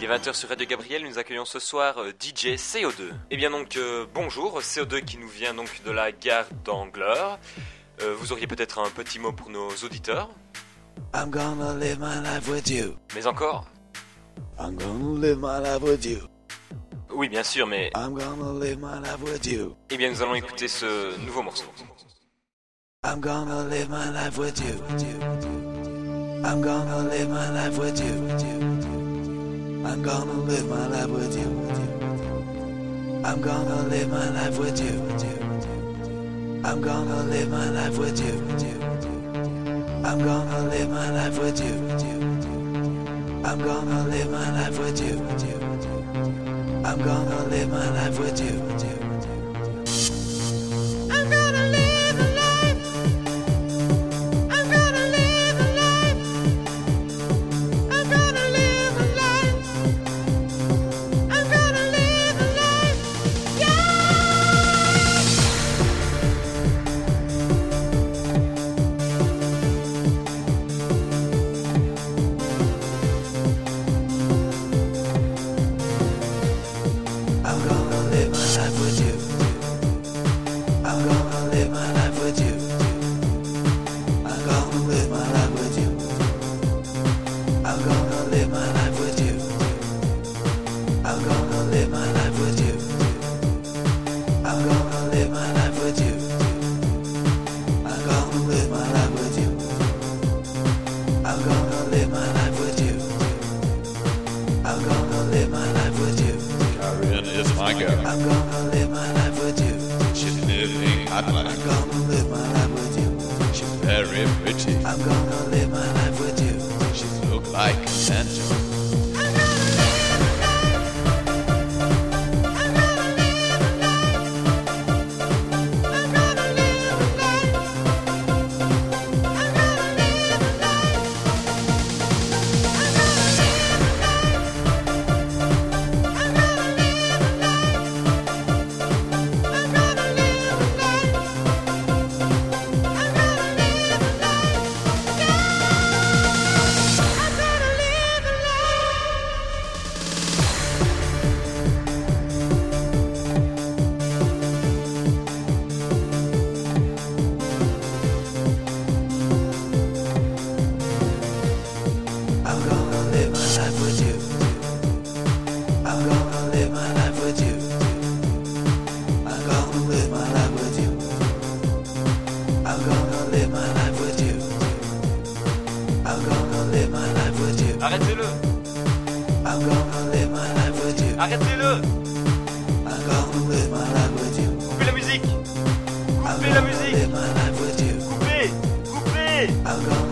est 20h sur Radio Gabriel, nous accueillons ce soir DJ CO2. Et bien donc, bonjour, CO2 qui nous vient donc de la gare d'Angleur. Vous auriez peut-être un petit mot pour nos auditeurs? I'm gonna live my life with you. Mais encore? I'm gonna live my life with you. Oui, bien sûr, mais... I'm gonna live my life with you. Eh bien, nous allons écouter ce nouveau morceau. I'm gonna live my life with you. I'm gonna live my life with you. I'm gonna live my life with you. I'm gonna live my life with you. I'm gonna live my life with you. I'm gonna live my life with you. I'm gonna live my life with you. I'm gonna live my life with you. I'm gonna live a life. I'm gonna live a life. I'm gonna live a life. I'm gonna live a life. I'm gonna live my life with you. I'm gonna live my life with you. I'm gonna live my life with you. I'm gonna live my life with you. I'm gonna live my life with you. I'm gonna live my life with you. I'm gonna live my life with you. I'm gonna live my life with you. I'm gonna live my life with you. Karen is my girl. I'm gonna live my life with you. She's living hot I'm life. gonna live my life with you. She's very pretty. I'm gonna live my life with you. She look like an angel. I'm gonna live a life. I'm gonna live a life. I'm gonna live a life. I'm gonna live a life. I'm gonna live a life. I'm gonna live a life. I'm gonna live a life. I'm gonna live a life. I'm gonna live a life. I'm gonna live my life with you. I'm gonna live my life with you. I'm gonna live my life with you. I'm gonna live my life with you. I'm gonna live my life with you. Arrêtez-le! I'm gonna live my life with you. Arrêtez-le! I'm gonna live my life with you. Coupez la musique! I'm Coupez la gonna musique! live my life with you. Coupez! Coupez! I'm gonna